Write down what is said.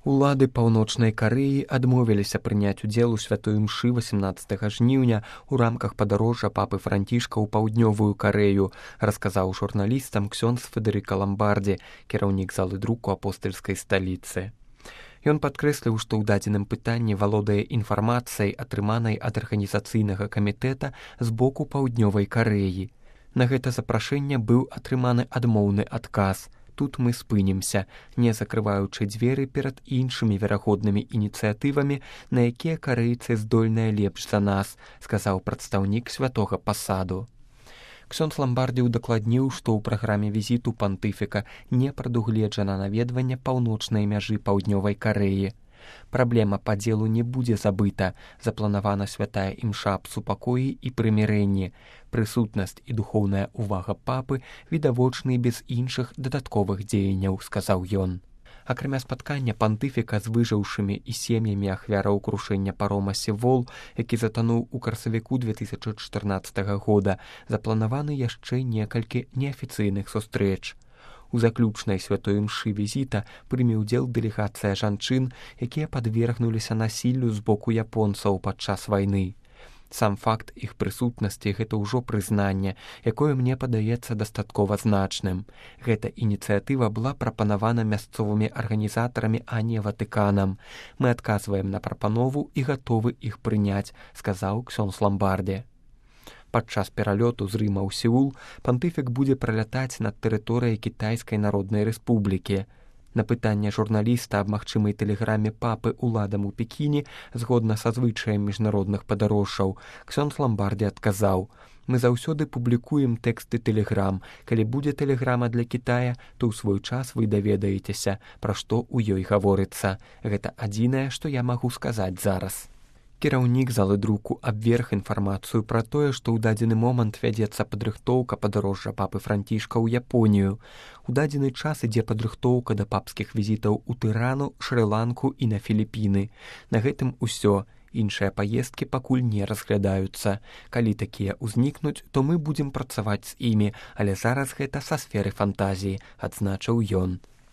Улады Паўночнай Карэі адмовіліся прыняць удзел у святой імшы 18 жніўня ў рамках падарожжа папы Францішка ў паўднёвую Карэю, расказаў журналістам ксёндз Федэрыка Ламбардзі, кіраўнік залы друку апостальскай сталіцы. Ён падкрэсліў, што ў дадзеным пытанні валодае інфармацыяй, атрыманай ад арганізацыйнага камітэта з боку паўднёвай Карэі. На гэта запрашэнне быў атрыманы адмоўны адказ. Тут мы спынімся, не закрываючы дзверы перад іншымі верагоднымі ініцыятывамі, на якія карэйцы здольныя лепш за нас, сказаў прадстаўнік святога пасаду. Ксёндз Ламбардзі удакладніў, што ў праграме візіту пантыфіка не прадугледжана наведванне паўночнай мяжы паўднёвай Карэі. Праблема падзелу не будзе забыта, запланавана святая імша аб супакоі і прымірэнні. Прысутнасць і духоўная ўвага папы відавочны без іншых дадатковых дзеянняў, сказаў ён. Акрамя спаткання пантыфіка з выжыўшымі і сем'ямі ахвяраў крушэння парома «Севол», які затануў у красавіку 2014 года, запланаваны яшчэ некалькі неафіцыйных сустрэч. У заключнай святой імшы візіта прыме ўдзел дэлегацыя жанчын, якія падвергнуліся насіллю з боку японцаў падчас вайны. Сам факт іх прысутнасці – гэта ўжо прызнанне, якое мне падаецца дастаткова значным. Гэта ініцыятыва была прапанавана мясцовымі арганізатарамі, а не Ватыканам. Мы адказваем на прапанову і гатовы іх прыняць, сказаў ксёндз Ламбардзі. Падчас пералёту з Рыма ў Сеул пантыфік будзе пралятаць над тэрыторыяй Кітайскай Народнай Рэспублікі. На пытанне журналіста аб магчымай тэлеграме папы уладам у Пекіне, згодна са звычаем міжнародных падарожжаў, ксёндз Ламбардзі адказаў: «Мы заўсёды публікуем тэксты тэлеграм. Калі будзе тэлеграма для Кітая, то ў свой час вы даведаецеся, пра што ў ёй гаворыцца. Гэта адзінае, што я магу сказаць зараз». Кіраўнік залы друку абверг інфармацыю пра тое, што ў дадзены момант вядзецца падрыхтоўка падарожжа папы Францішка ў Японію. У дадзены час ідзе падрыхтоўка да папскіх візітаў у Тырану, Шры-Ланку і на Філіпіны. На гэтым усё. Іншыя паездкі пакуль не разглядаюцца. Калі такія ўзнікнуць, то мы будзем працаваць з імі, але зараз гэта са сферы фантазіі, адзначыў ён.